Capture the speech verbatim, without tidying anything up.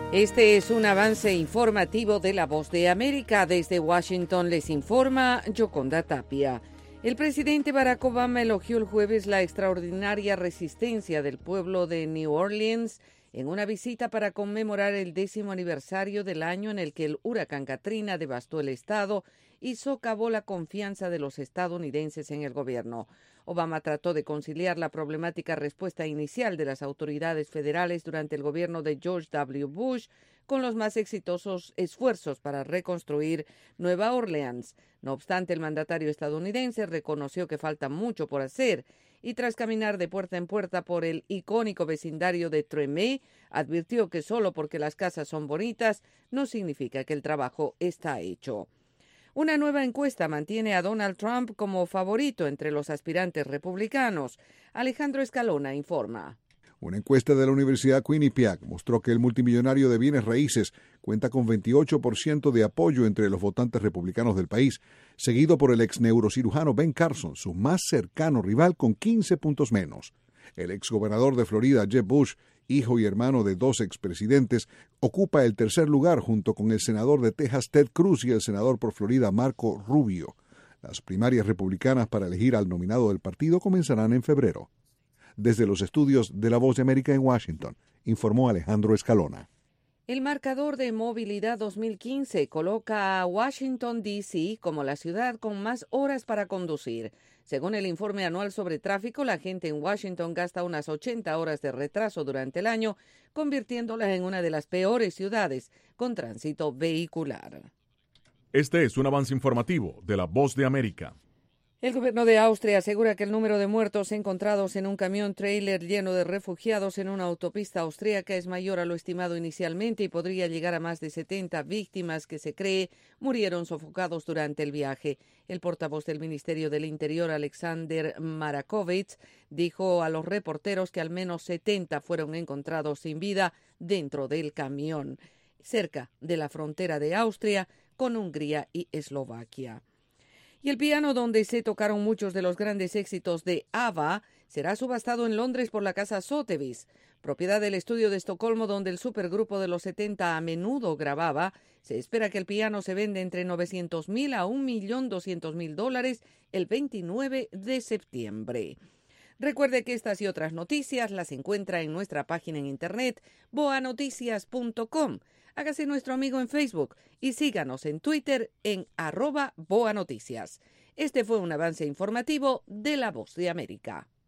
Este es un avance informativo de La Voz de América. Desde Washington les informa Yoconda Tapia. El presidente Barack Obama elogió el jueves la extraordinaria resistencia del pueblo de New Orleans en una visita para conmemorar el décimo aniversario del año en el que el huracán Katrina devastó el estado y socavó la confianza de los estadounidenses en el gobierno. Obama trató de conciliar la problemática respuesta inicial de las autoridades federales durante el gobierno de George W. Bush con los más exitosos esfuerzos para reconstruir Nueva Orleans. No obstante, el mandatario estadounidense reconoció que falta mucho por hacer y tras caminar de puerta en puerta por el icónico vecindario de Tremé, advirtió que solo porque las casas son bonitas no significa que el trabajo está hecho. Una nueva encuesta mantiene a Donald Trump como favorito entre los aspirantes republicanos. Alejandro Escalona informa. Una encuesta de la Universidad Quinnipiac mostró que el multimillonario de bienes raíces cuenta con veintiocho por ciento de apoyo entre los votantes republicanos del país, seguido por el ex neurocirujano Ben Carson, su más cercano rival, con quince puntos menos. El exgobernador de Florida, Jeb Bush, hijo y hermano de dos expresidentes, ocupa el tercer lugar junto con el senador de Texas, Ted Cruz, y el senador por Florida, Marco Rubio. Las primarias republicanas para elegir al nominado del partido comenzarán en febrero. Desde los estudios de La Voz de América en Washington, informó Alejandro Escalona. El marcador de movilidad dos mil quince coloca a Washington, D C como la ciudad con más horas para conducir. Según el informe anual sobre tráfico, la gente en Washington gasta unas ochenta horas de retraso durante el año, convirtiéndola en una de las peores ciudades con tránsito vehicular. Este es un avance informativo de La Voz de América. El gobierno de Austria asegura que el número de muertos encontrados en un camión tráiler lleno de refugiados en una autopista austríaca es mayor a lo estimado inicialmente y podría llegar a más de setenta víctimas que se cree murieron sofocados durante el viaje. El portavoz del Ministerio del Interior, Alexander Marakovits, dijo a los reporteros que al menos setenta fueron encontrados sin vida dentro del camión, cerca de la frontera de Austria con Hungría y Eslovaquia. Y el piano donde se tocaron muchos de los grandes éxitos de ABBA será subastado en Londres por la casa Sotheby's, propiedad del estudio de Estocolmo donde el supergrupo de los setenta a menudo grababa. Se espera que el piano se vende entre novecientos mil a un millón doscientos mil dólares el veintinueve de septiembre. Recuerde que estas y otras noticias las encuentra en nuestra página en internet boa noticias punto com. Hágase nuestro amigo en Facebook y síganos en Twitter en arroba boanoticias. Este fue un avance informativo de La Voz de América.